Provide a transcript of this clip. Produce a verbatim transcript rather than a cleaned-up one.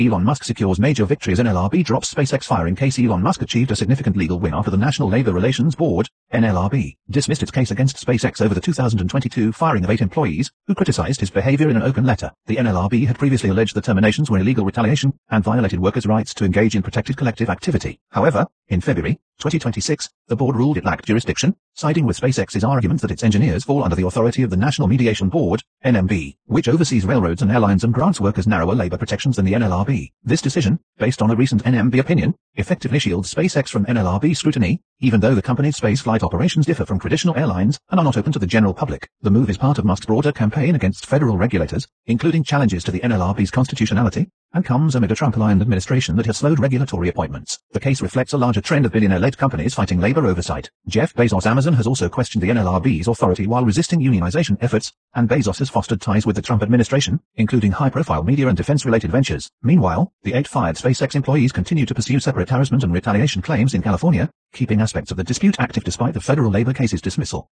Elon Musk secures major victories. N L R B drops SpaceX firing case. Elon Musk achieved a significant legal win after the National Labor Relations Board, N L R B, dismissed its case against SpaceX over the two thousand twenty-two firing of eight employees who criticized his behavior in an open letter. The N L R B had previously alleged the terminations were illegal retaliation and violated workers' rights to engage in protected collective activity. However, in February twenty twenty-six, the board ruled it lacked jurisdiction, siding with SpaceX's argument that its engineers fall under the authority of the National Mediation Board, N M B, which oversees railroads and airlines and grants workers narrower labor protections than the N L R B. This decision, based on a recent N M B opinion, effectively shields SpaceX from N L R B scrutiny, even though the company's spaceflight operations differ from traditional airlines and are not open to the general public. The move is part of Musk's broader campaign against federal regulators, including challenges to the N L R B's constitutionality, and comes amid a Trump-aligned administration that has slowed regulatory appointments. The case reflects a larger trend of billionaire-led companies fighting labor oversight. Jeff Bezos' Amazon has also questioned the N L R B's authority while resisting unionization efforts, and Bezos has fostered ties with the Trump administration, including high-profile media and defense-related ventures. Meanwhile, the eight fired SpaceX employees continue to pursue separate harassment and retaliation claims in California, keeping aspects of the dispute active despite the federal labor case's dismissal.